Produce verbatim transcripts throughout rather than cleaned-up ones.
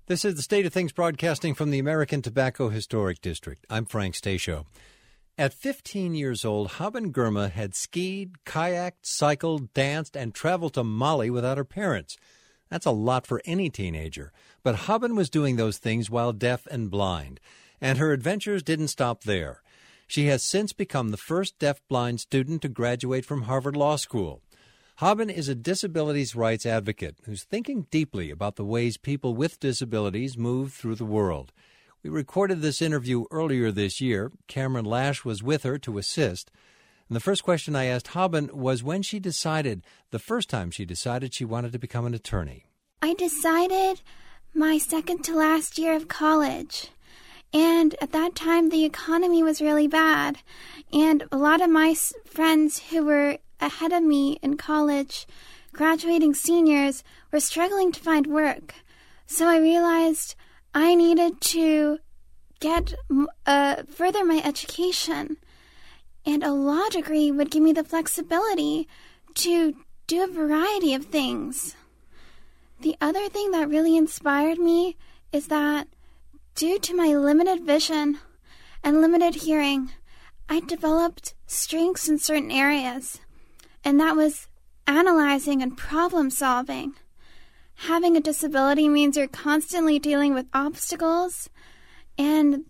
This is the State of Things broadcasting from the American Tobacco Historic District. I'm Frank Stasio. At fifteen years old, Haben Girma had skied, kayaked, cycled, danced, and traveled to Mali without her parents. That's a lot for any teenager. But Haben was doing those things while deaf and blind, and her adventures didn't stop there. She has since become the first deaf-blind student to graduate from Harvard Law School. Haben is a disabilities rights advocate who's thinking deeply about the ways people with disabilities move through the world. We recorded this interview earlier this year. Cameron Lash was with her to assist. And the first question I asked Haben was when she decided, the first time she decided she wanted to become an attorney. I decided my second to last year of college. And at that time, the economy was really bad. And a lot of my friends who were ahead of me in college, graduating seniors, were struggling to find work. So I realized I needed to get uh, further my education. And a law degree would give me the flexibility to do a variety of things. The other thing that really inspired me is that due to my limited vision and limited hearing, I developed strengths in certain areas, and that was analyzing and problem solving. Having a disability means you're constantly dealing with obstacles, and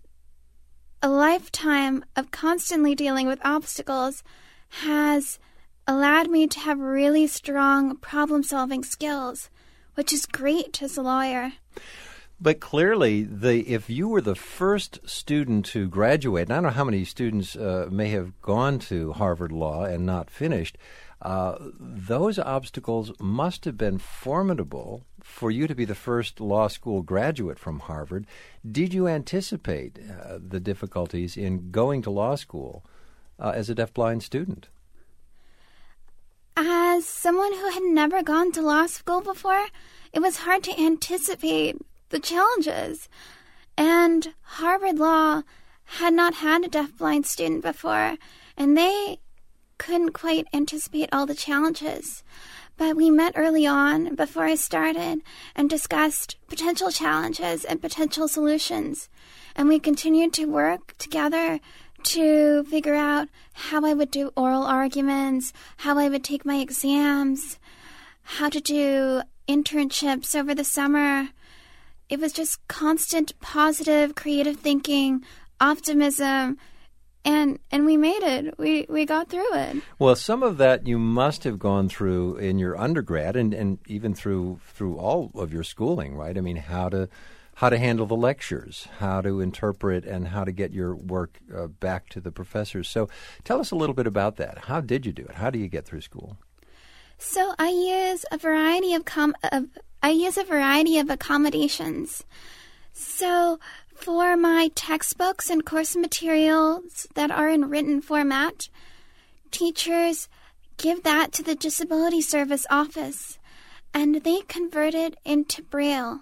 a lifetime of constantly dealing with obstacles has allowed me to have really strong problem solving skills, which is great as a lawyer. But clearly, the if you were the first student to graduate, and I don't know how many students uh, may have gone to Harvard Law and not finished, uh, those obstacles must have been formidable for you to be the first law school graduate from Harvard. Did you anticipate uh, the difficulties in going to law school uh, as a deafblind student? As someone who had never gone to law school before, it was hard to anticipate the challenges. And Harvard Law had not had a deafblind student before, and they couldn't quite anticipate all the challenges. But we met early on before I started and discussed potential challenges and potential solutions. And we continued to work together to figure out how I would do oral arguments, how I would take my exams, how to do internships over the summer. It was just constant positive, creative thinking, optimism, and and we made it. We we got through it. Well, some of that you must have gone through in your undergrad and, and even through through all of your schooling, right? I mean, how to how to handle the lectures, how to interpret, and how to get your work uh, back to the professors. So tell us a little bit about that. How did you do it? How do you get through school? So I use a variety of com- of I use a variety of accommodations. So for my textbooks and course materials that are in written format, teachers give that to the Disability Service Office, and they convert it into Braille.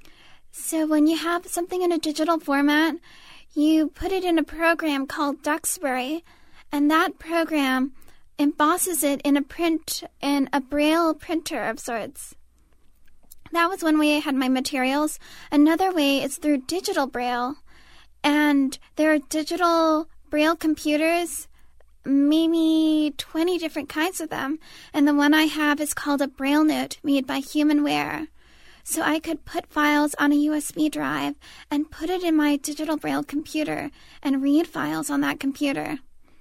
So when you have something in a digital format, you put it in a program called Duxbury, and that program embosses it in a print in a Braille printer of sorts. That was one way I had my materials. Another way is through digital Braille. And there are digital Braille computers, maybe twenty different kinds of them. And the one I have is called a Braille Note made by Humanware. So I could put files on a U S B drive and put it in my digital Braille computer and read files on that computer.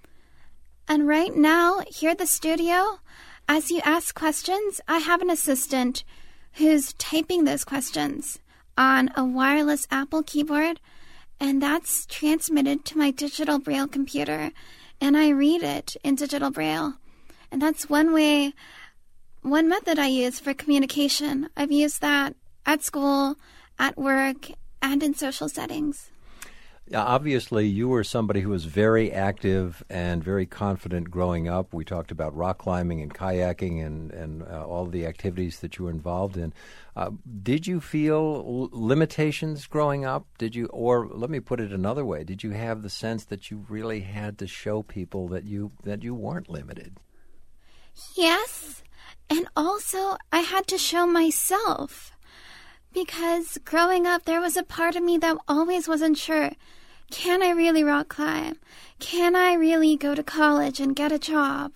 And right now, here at the studio, as you ask questions, I have an assistant who's typing those questions on a wireless Apple keyboard, and that's transmitted to my digital Braille computer, and I read it in digital Braille. And that's one way, one method I use for communication. I've used that at school, at work, and in social settings. Obviously, you were somebody who was very active and very confident growing up. We talked about rock climbing and kayaking and, and uh, all the activities that you were involved in. Uh, did you feel l- limitations growing up? Did you, or let me put it another way, did you have the sense that you really had to show people that you that you weren't limited? Yes, and also I had to show myself. Because growing up, there was a part of me that always wasn't sure. Can I really rock climb? Can I really go to college and get a job?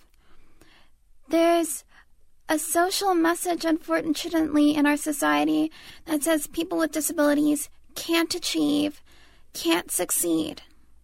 There's a social message, unfortunately, in our society that says people with disabilities can't achieve, can't succeed.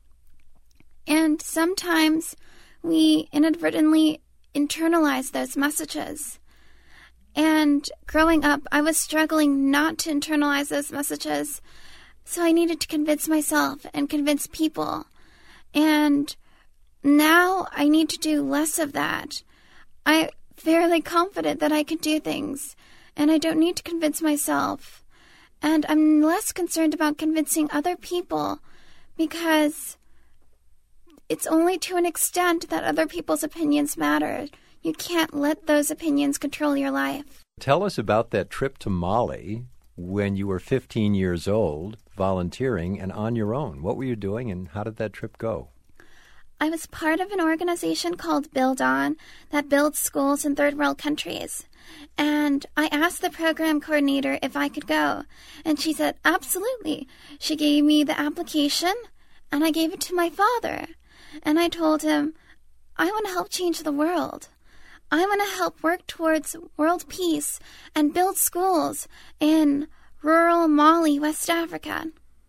And sometimes we inadvertently internalize those messages. And growing up, I was struggling not to internalize those messages. So I needed to convince myself and convince people. And now I need to do less of that. I'm fairly confident that I can do things, and I don't need to convince myself. And I'm less concerned about convincing other people, because it's only to an extent that other people's opinions matter. You can't let those opinions control your life. Tell us about that trip to Mali when you were fifteen years old, volunteering and on your own. What were you doing, and how did that trip go? I was part of an organization called Build On that builds schools in third world countries. And I asked the program coordinator if I could go. And she said, absolutely. She gave me the application, and I gave it to my father. And I told him, I want to help change the world. I want to help work towards world peace and build schools in rural Mali, West Africa.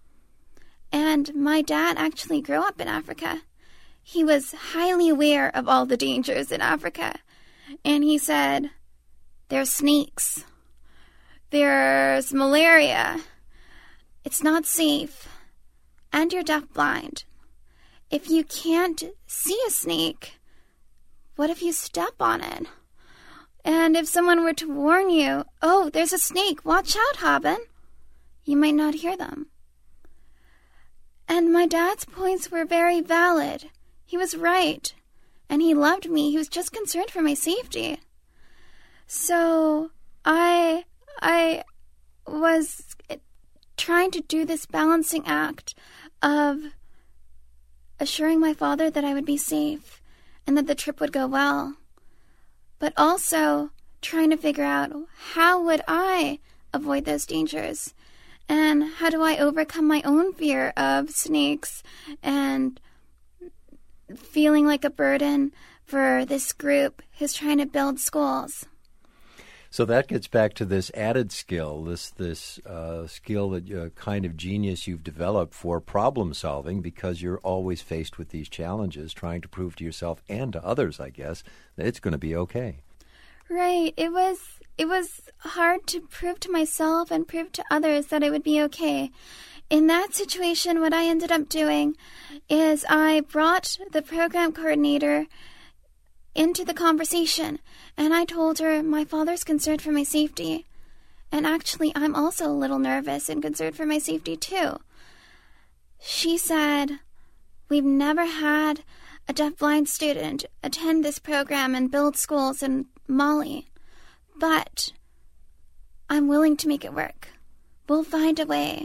And my dad actually grew up in Africa. He was highly aware of all the dangers in Africa. And he said, there's snakes. There's malaria. It's not safe. And you're deafblind. If you can't see a snake, what if you step on it? And if someone were to warn you, oh, there's a snake, watch out, Haben, you might not hear them. And my dad's points were very valid. He was right. And he loved me. He was just concerned for my safety. So I I was trying to do this balancing act of assuring my father that I would be safe and that the trip would go well, but also trying to figure out how would I avoid those dangers, and how do I overcome my own fear of snakes and feeling like a burden for this group who's trying to build schools. So that gets back to this added skill, this this uh, skill that uh, kind of genius you've developed for problem solving, because you're always faced with these challenges, trying to prove to yourself and to others, I guess, that it's going to be okay. Right. It was it was hard to prove to myself and prove to others that it would be okay. In that situation, what I ended up doing is I brought the program coordinator into the conversation, and I told her my father's concerned for my safety, and actually I'm also a little nervous and concerned for my safety too. She said, we've never had a deafblind student attend this program and build schools in Mali, but I'm willing to make it work. We'll find a way.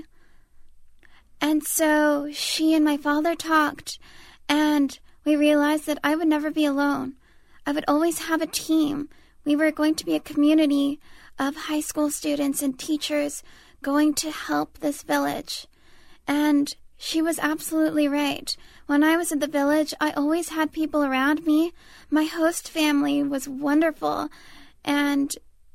And so she and my father talked, and we realized that I would never be alone. I would always have a team. We were going to be a community of high school students and teachers going to help this village. And she was absolutely right. When I was at the village, I always had people around me. My host family was wonderful. And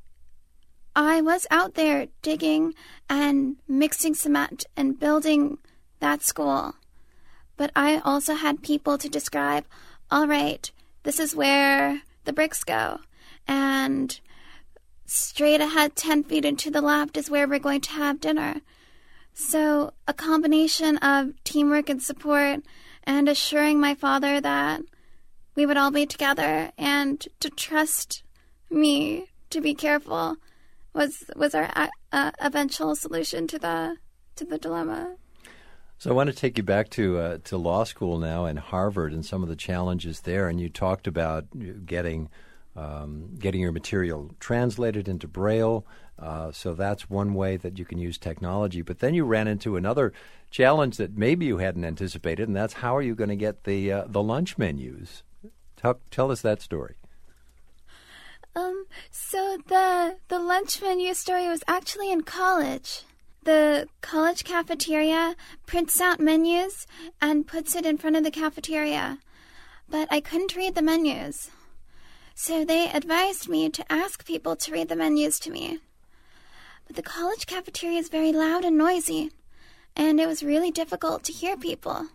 I was out there digging and mixing cement and building that school. But I also had people to describe, all right, this is where the bricks go. And straight ahead, ten feet into the left, is where we're going to have dinner. So a combination of teamwork and support, and assuring my father that we would all be together and to trust me to be careful was was our uh, eventual solution to the to the dilemma. So I want to take you back to uh, to law school now and Harvard and some of the challenges there. And you talked about getting um, getting your material translated into Braille. Uh, so that's one way that you can use technology. But then you ran into another challenge that maybe you hadn't anticipated, and that's how are you going to get the uh, the lunch menus? Tell, tell us that story. Um, so the the lunch menu story was actually in college. The college cafeteria prints out menus and puts it in front of the cafeteria. But I couldn't read the menus. So they advised me to ask people to read the menus to me. But the college cafeteria is very loud and noisy, and it was really difficult to hear people.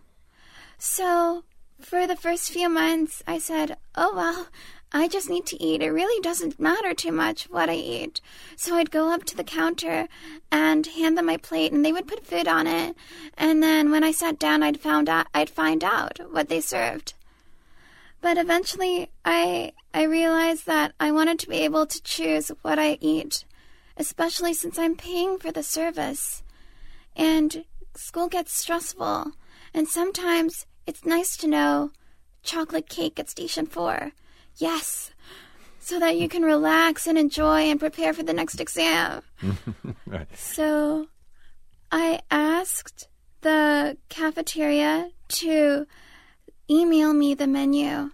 So for the first few months, I said, oh, well, I just need to eat. It really doesn't matter too much what I eat. So I'd go up to the counter and hand them my plate, and they would put food on it. And then when I sat down, I'd found out, I'd find out what they served. But eventually, I I realized that I wanted to be able to choose what I eat, especially since I'm paying for the service. And school gets stressful, and sometimes it's nice to know chocolate cake at Station four. Yes, so that you can relax and enjoy and prepare for the next exam. Right. So I asked the cafeteria to email me the menu.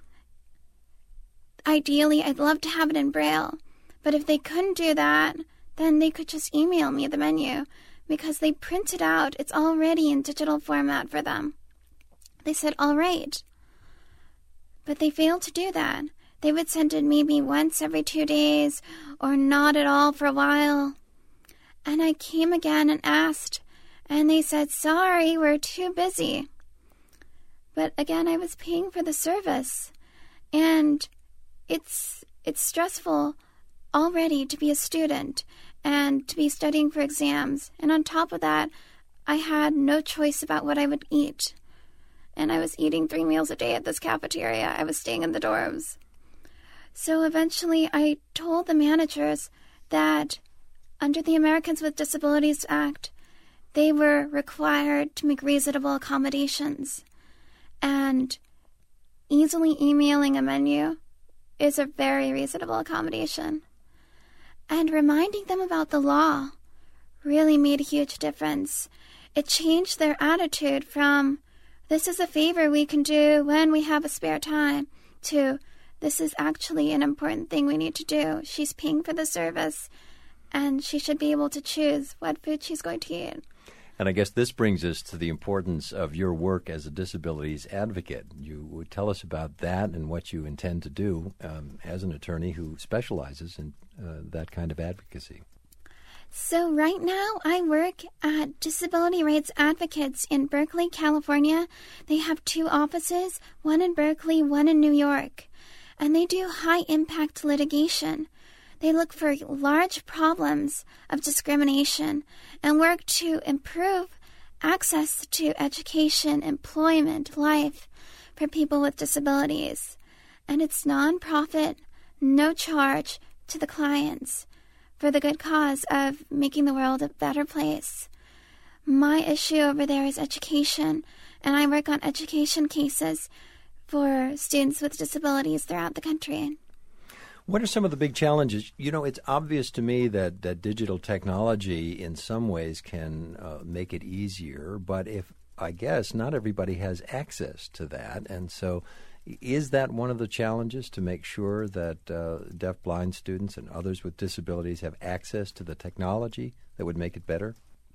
Ideally, I'd love to have it in Braille, but if they couldn't do that, then they could just email me the menu, because they print it out. It's already in digital format for them. They said, all right. But they failed to do that. They would send it maybe once every two days or not at all for a while. And I came again and asked, and they said, sorry, we're too busy. But again, I was paying for the service, and it's it's stressful already to be a student and to be studying for exams. And on top of that, I had no choice about what I would eat. And I was eating three meals a day at this cafeteria. I was staying in the dorms. So eventually I told the managers that under the Americans with Disabilities Act, they were required to make reasonable accommodations. And easily emailing a menu is a very reasonable accommodation. And reminding them about the law really made a huge difference. It changed their attitude from, this is a favor we can do when we have a spare time, to, this is actually an important thing we need to do. She's paying for the service, and she should be able to choose what food she's going to eat. And I guess this brings us to the importance of your work as a disabilities advocate. You would tell us about that and what you intend to do um, as an attorney who specializes in uh, that kind of advocacy. So right now I work at Disability Rights Advocates in Berkeley, California. They have two offices, one in Berkeley, one in New York. And they do high-impact litigation. They look for large problems of discrimination and work to improve access to education, employment, life for people with disabilities. And it's nonprofit, no charge to the clients for the good cause of making the world a better place. My issue over there is education, and I work on education cases for students with disabilities throughout the country. What are some of the big challenges? You know, it's obvious to me that, that digital technology in some ways can uh, make it easier, but if I guess not everybody has access to that. And so is that one of the challenges, to make sure that uh, deaf-blind students and others with disabilities have access to the technology that would make it better?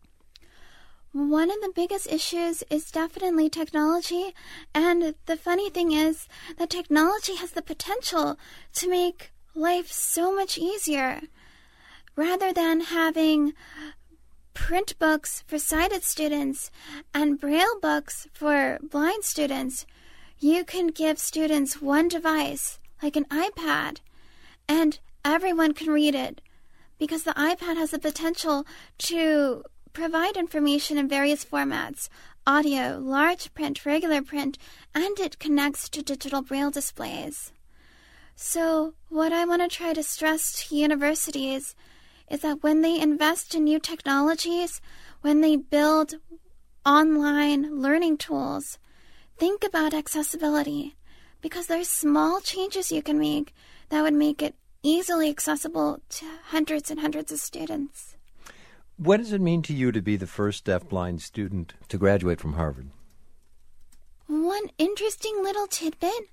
One of the biggest issues is definitely technology, and the funny thing is that technology has the potential to make life so much easier. Rather than having print books for sighted students and Braille books for blind students, you can give students one device, like an iPad, and everyone can read it, because the iPad has the potential to provide information in various formats: audio, large print, regular print, and it connects to digital Braille displays. So what I want to try to stress to universities is that when they invest in new technologies, when they build online learning tools, think about accessibility, because there's small changes you can make that would make it easily accessible to hundreds and hundreds of students. What does it mean to you to be the first deaf-blind student to graduate from Harvard? One interesting little tidbit,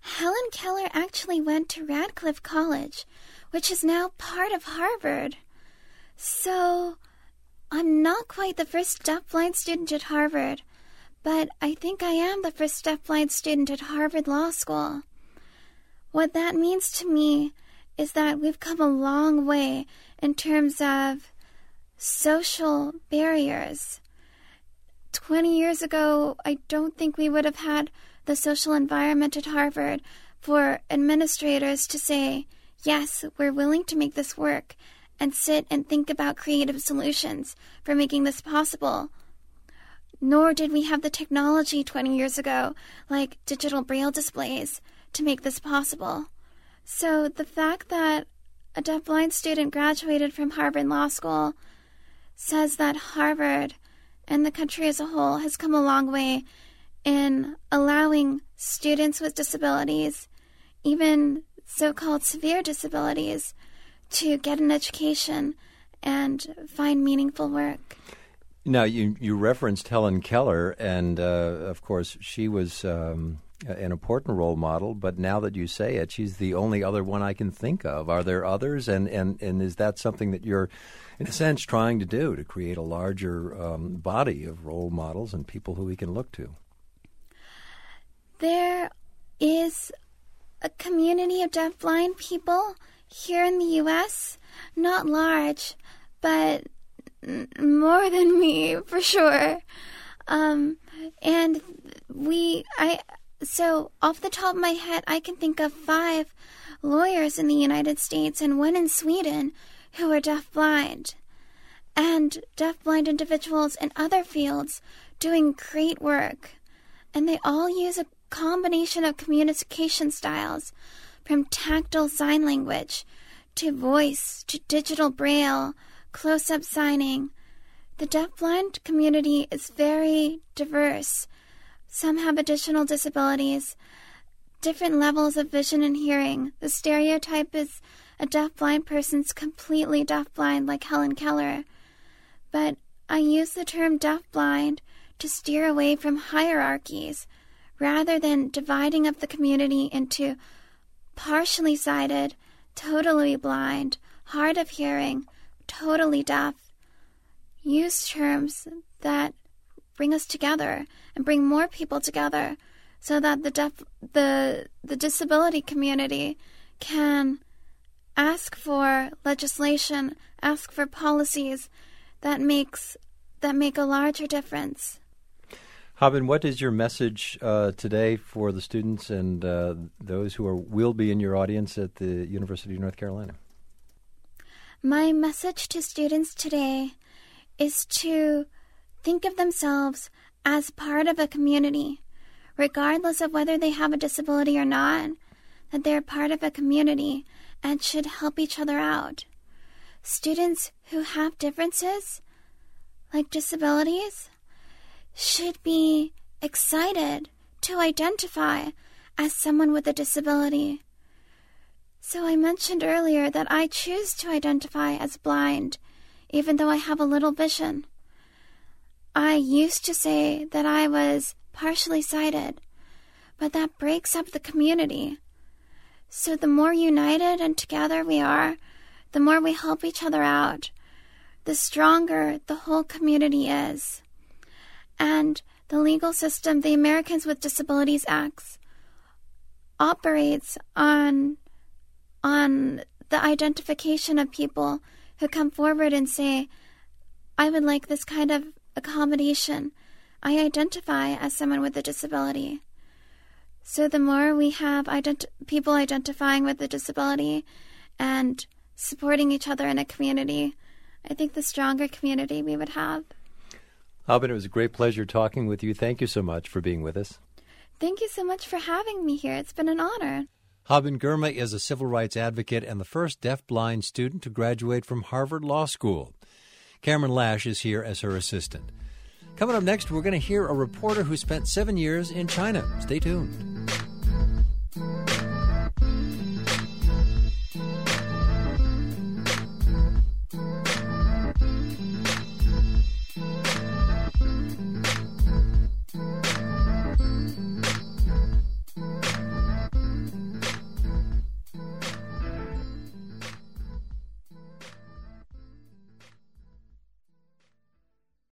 Helen Keller actually went to Radcliffe College, which is now part of Harvard. So I'm not quite the first deafblind student at Harvard, but I think I am the first deafblind student at Harvard Law School. What that means to me is that we've come a long way in terms of social barriers. Twenty years ago, I don't think we would have had the social environment at Harvard for administrators to say, yes, we're willing to make this work, and sit and think about creative solutions for making this possible. Nor did we have the technology twenty years ago, like digital braille displays, to make this possible. So the fact that a deafblind student graduated from Harvard Law School says that Harvard and the country as a whole has come a long way in allowing students with disabilities, even so-called severe disabilities, to get an education and find meaningful work. Now, you, you referenced Helen Keller, and uh, of course she was um, an important role model, but now that you say it, she's the only other one I can think of. Are there others, and, and, and is that something that you're, in a sense, trying to do, to create a larger um, body of role models and people who we can look to? There is a community of deafblind people here in the U S, not large, but more than me, for sure. Um, and we, I, so off the top of my head, I can think of five lawyers in the United States and one in Sweden who are deafblind, and deafblind individuals in other fields doing great work. And they all use a combination of communication styles, from tactile sign language to voice to digital braille, close-up signing. The deafblind community is very diverse. Some have additional disabilities, different levels of vision and hearing. The stereotype is a deafblind person's completely deafblind, like Helen Keller. But I use the term deafblind to steer away from hierarchies, rather than dividing up the community into partially sighted, totally blind, hard of hearing, totally deaf. Use terms that bring us together and bring more people together, so that the deaf, the the disability community can ask for legislation, ask for policies that makes that make a larger difference. Haben, what is your message uh, today for the students and uh, those who are will be in your audience at the University of North Carolina? My message to students today is to think of themselves as part of a community, regardless of whether they have a disability or not, that they're part of a community and should help each other out. Students who have differences, like disabilities, should be excited to identify as someone with a disability. So I mentioned earlier that I choose to identify as blind, even though I have a little vision. I used to say that I was partially sighted, but that breaks up the community. So the more united and together we are, the more we help each other out, the stronger the whole community is. And the legal system, the Americans with Disabilities Act, operates on, on the identification of people who come forward and say, I would like this kind of accommodation. I identify as someone with a disability. So the more we have ident- people identifying with a disability and supporting each other in a community, I think the stronger community we would have. Haben, it was a great pleasure talking with you. Thank you so much for being with us. Thank you so much for having me here. It's been an honor. Haben Girma is a civil rights advocate and the first deafblind student to graduate from Harvard Law School. Cameron Lash is here as her assistant. Coming up next, we're going to hear a reporter who spent seven years in China. Stay tuned.